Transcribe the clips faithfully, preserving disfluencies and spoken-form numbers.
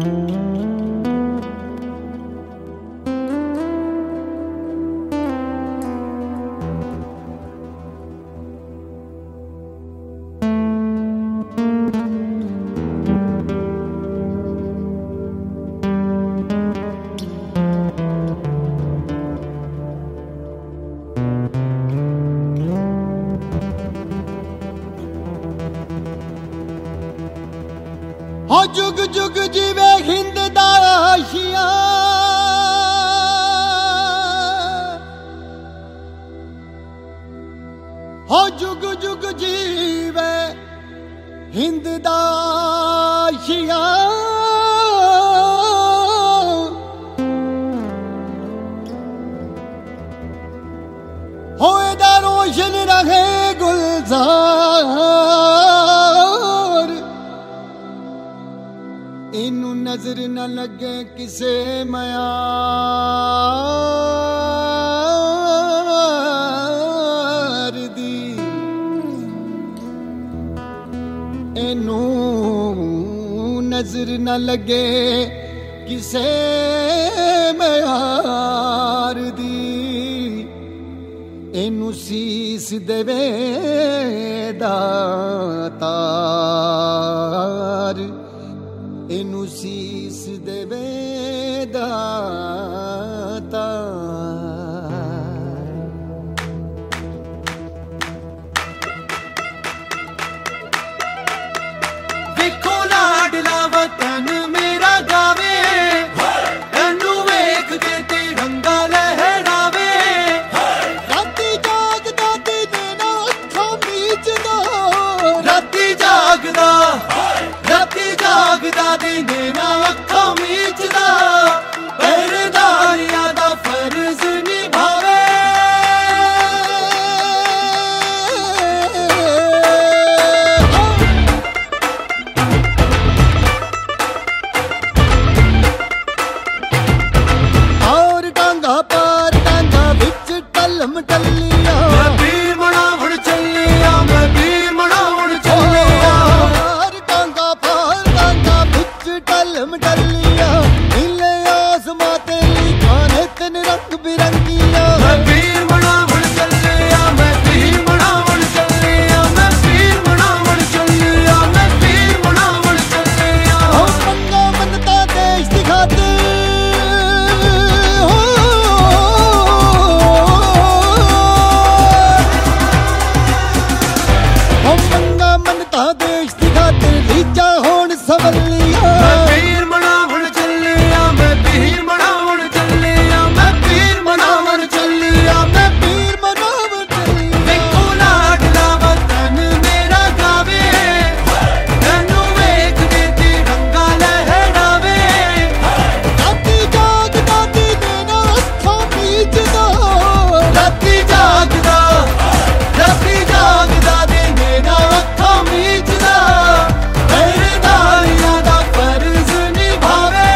हो जुग जुग जीवे हिंद दा आशिया, हो जुग जुग जीवे हिंद दा आशिया। होए दा रोशन रहे गुलजार, इनू नजर न लगे किसे मयार दी, इनू नजर न लगे किसे मयार दी। इनू सीस देवे दातार, इनू सीस देवे दातार। देखो लाडला वतन मेरा गावे, एनू वेख के तिरंगा लहरावे। राती जागदा दिने ना अखां मीचदा, राती जागदा राती जागदा दिने ना अखां मीचदा, पहरेदारियां दा फर्ज निभावे। और टांगा पार टांगा विच टलम टलिया, मैं वीर मनावण चलिया, मैं वीर मनावण चलिया। टलम टलिया नीले आसमां ते लिखाने तेन रंग बिरंगिया। मैं वीर मनावण चलिया, मैं वीर मनावण चलिया, मैं वीर मनावण चलिया, मैं वीर मनावण चलिया। हो मंगा मनता देश दी खातिर, हो मंगा मनता देश दी खातिर लीजा होण सवलिया। मैं वीर मनावण चलिया, मैं वीर मनावण चलिया, मैं वीर मनावण चलिया, मैं वीर मनावण चलिया। देखो लाडला वतन मेरा गावे, एनू वेख के तिरंगा लहरावे। राती जागदा दिने ना अखां मीचदा, राती जागदा राती जागदा दिने ना अखां मीचदा, पहरेदारियां दा फर्ज निभावे।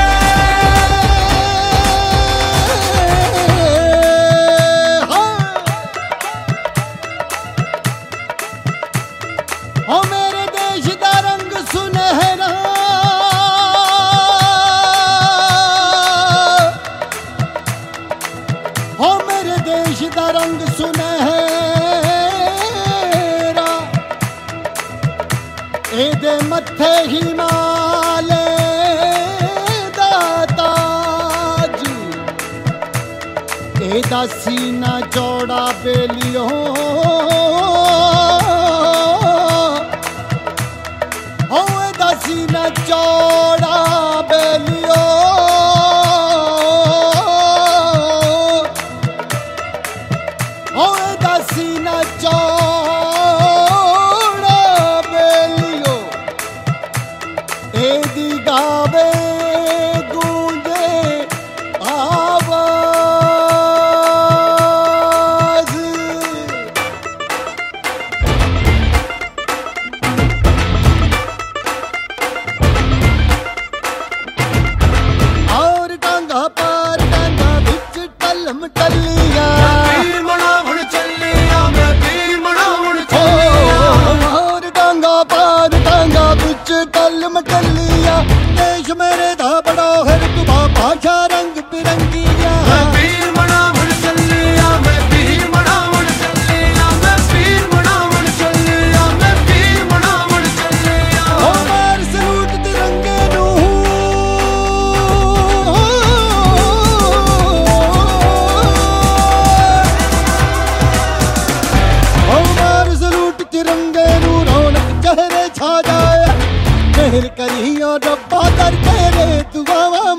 हो मेरे देश दा रंग सुनहरा, हो मेरे देश दा रंग सुनहरा, एदे मत्थे हिमालय दा ताज, एदा सीना चौड़ा बेलियो, हो एदा सीना चौड़ा बेलियो। हो एदा सीना चौड़ा बेलियो, एदी गावे गूंजे आवाज। और टांगा पार टांगा विच टलम टलिया, वीर मनावण चलिया, मैं वीर मनावण चलिया। और टांगा पार टांगा विच विच गल मटलिया देश मेरे दा बड़ा है रुतबा भाषा रंग बिरंगिया मैं पीर मनावन चलिया मैं पीर मनावन चलिया मैं पीर मनावन चलिया मैं पीर मनावन चलिया ओ मार सलूट तिरंगे नू ओ मार सलूट तिरंगे नू रौनक चेहरे छा जाए मेहर करी और रब्बा कर तेरे दुआवा